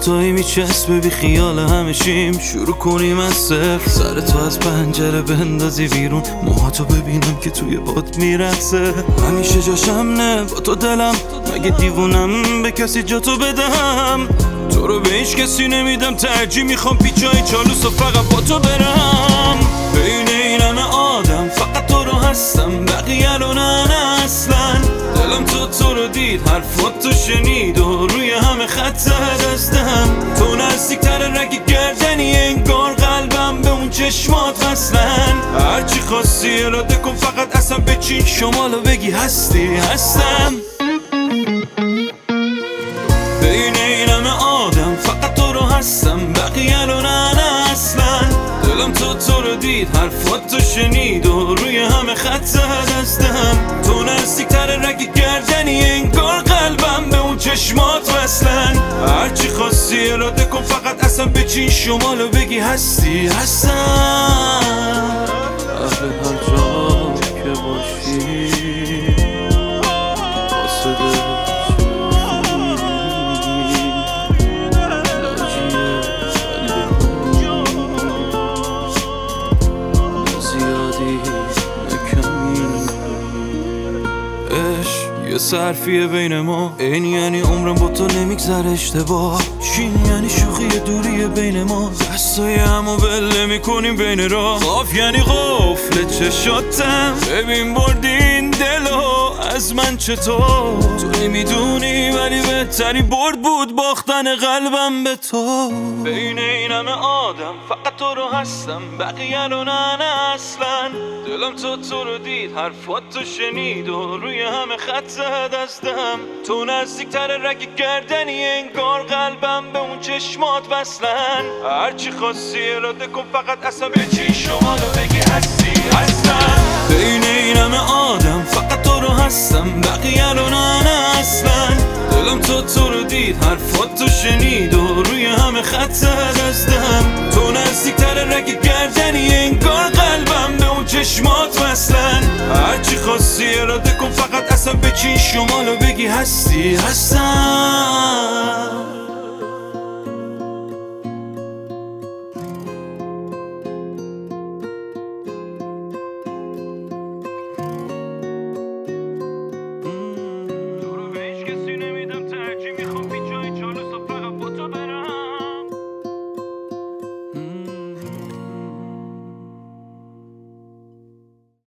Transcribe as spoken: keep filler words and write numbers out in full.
دوتایی میچسبه بی خیال همشیم، شروع کنیم از صفر، سر تو از پنجره بندازی بیرون، موهاتو ببینم که توی باد میرقصه. همیشه جاشم نه با تو دلم، مگه دیوونم به کسی جا تو بدم؟ تو رو به هیچ کسی نمیدم، ترجیح میخوام پیچای چالوس و فقط با تو برم. بین این همه آدم فقط تو رو هستم، بقیه رو نه نه اصلا. دلم تو تو رو دید، حرفات تو شنید و روی همه خط زد از دم. تو نزدیکتر رگ گردنی، انگار قلبم به اون چشمات وصلن. هرچی خواستی اراده کن، فقط اصلا بچین شمالو بگی هستی هستم. بین این همه آدم فقط تو رو هستم، بقیه رو نه نه اصلا. دلم تو تو رو دید، حرفات تو شنید و روی همه خط زد از دم. تو نزدیکتر رگ گردنی، انگار قلبم به اون چشمات وصلن. هرچی خواستی اراده کن، فقط اصلا بچین شمالو بگی هستی هستم. اهل هر جا که باشی واسه یه صرفیه بین ما، این یعنی عمرم با تو نمیگذره اشتباه. شین یعنی شوخی دوری بین ما، دستای همو بله میکنیم بین راه. قاف یعنی قفل چشاتم، ببین بردین دلو از من چطور. تو نمیدونی ولی بهتری برد بود باختن قلبم به تو. بین این همه آدم فقط تو رو هستم، بقیه رو نه نه اصلا. دلم تو تو رو دید، حرفات تو شنید و روی همه خط زد از دم. تو نزدیکتر رگ گردنی، انگار قلبم به اون چشمات وصلن. هرچی خواستی اراده کن، فقط اصلا بچین شمالو بگی هستی هستم. بین این همه آدم فقط تو رو هستم، بقیه رو نه نه اصلا. دلم تو تو رو دید، حرفات تو شنید و روی همه خط زد از دم. تو نزدیکتر رگ گردنی، انگار قلبم به اون چشمات وصلن. هرچی خواستی اراده کن، فقط اصلا بچین شمالو بگی هستی هستم.